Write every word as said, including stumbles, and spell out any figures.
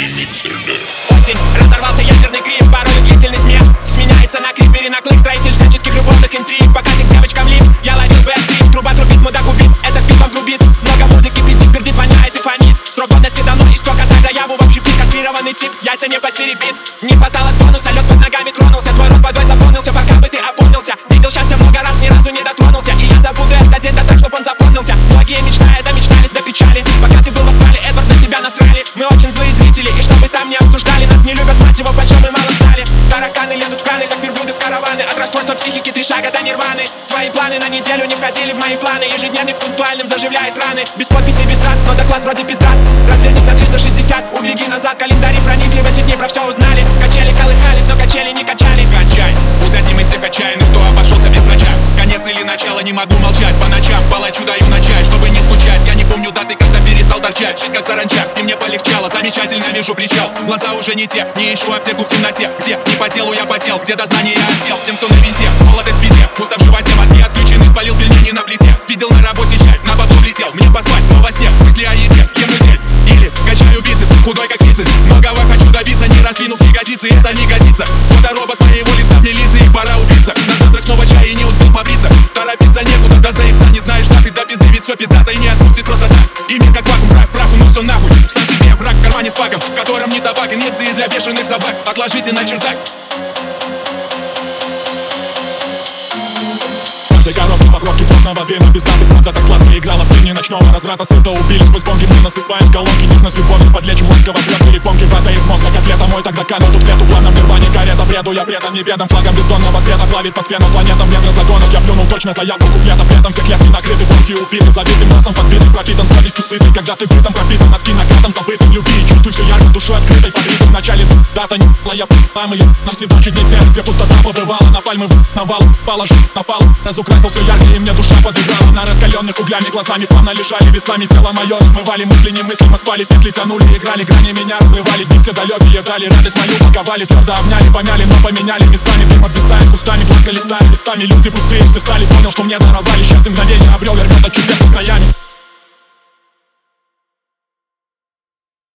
Осень, разорвался ядерный гриб, порой длительный смех сменяется на крип, перенаклык, строитель всяческих любовных интриг. Пока ты к девочкам лип, я ловил бэк-трип. Труба трубит, мудак убит, этот пип вам грубит. Много музыки, пиздит, пердит, воняет и фонит. Срок годности давно истек, отдай заяву в общий пик. Кастрированный тип, яйца не потеребит. Не хватало тонуса, лед под ногами тронулся. Твой рот водой заполнился, пока бы ты опомнился. Видел счастье много раз, ни разу не дотронулся. И я забуду этот день, да так, чтоб он запомнился. Многие мечтают, а мечтались до печали. Пока ты был в Австралии, Эдвард, на тебя насрали. Мы очень злые зрители, и чтобы там не обсуждали, нас не любят, мать его, в большом и малом зале. Тараканы лезут в краны, как верблюды в караваны. От расстройства психики три шага до нирваны. Твои планы на неделю не входили в мои планы. Ежедневник пунктуальным заживляет раны. Без подписи, без трат, но доклад вроде пиздрат. Развернись на триста шестьдесят, убеги назад. Календари проникли в эти дни, про все узнали. Качели колыхались, но качели не качали. Качай, будь одним из тех отчаянных, кто обошелся без врача. Конец или начало, не могу молчать. По ночам палачу даю начать, чтобы не скучать. Я не помню даты, когда перестал торчать. Жить как саранча, и мне полегчало. Замечательно вижу причал, глаза уже не те. Не ищу аптеку в темноте, где не по делу я потел, где дознание я отдел. Тем, кто на винте, молодец в беде. Пусто в животе, мозги отключены, спалил пельмени на плите. Спиздил на работе чай, на бабло влетел. Мне поспать, но во сне мысли о еде. Ем недель, или качаю бицепс, худой как пиццель. Многого хочу добиться, не раздвинув ягодицы. Это не годится, фоторобот моего лица в милиции. Пора убиться, на завтрак снова чай и не успел побриться. Торопиться некуда, да заебца, не знаешь даты. Да пизды, ведь все пиздато и не отпустит просто так. И мир как вакуум, прах, праху, ну все нахуй. Сам себе враг в кармане с паком, в котором не табак. Инъекции для бешеных собак, отложите на чердак. Каждой коробке по пробке плотного дыма. Без даты, правда так сладко играла в тени ночного разврата. Сыто убили, сквозь бомби мы насыпаем колонки. Нежно с любовью подлечим мозгово плет. Перепомки врата из мозга, котлета мой тогда канул. Тут лету планом нирване, карета бреду. Я предам не бедам, флагом бездонного света плавит под феном планетам. Ветра законов, я плюнул точно заявку куплета. При этом все клетки накрыты, полки упиты. Забитым носом подбитый, пропитан совестью сытый. Когда ты бытом пропитан, над кинократом забытым. Люби и чувствуй все ярко, душой открытой, подбитым. В начале дата не была, я там ее. Нам всегда чуть не сядь, где пустота побывала. На пальмы в навал, положи на пал. Разукрасил все ярко, и мне душа подыграла. На раскаленных углями глазами плавно лежали весами. Тело мое размывали, мысли не мысли. Мы спали, петли тянули, играли, грани меня разрывали. Дни в те далекие дали, радость мою паковали. Твердо обняли, помяли, но поменяли местами. Дым обвисает кустами, плакали стали местами. Люди пустые, все стали, понял, что мне даровали. Счастье мгновение обрел, вернет от чудес под краями.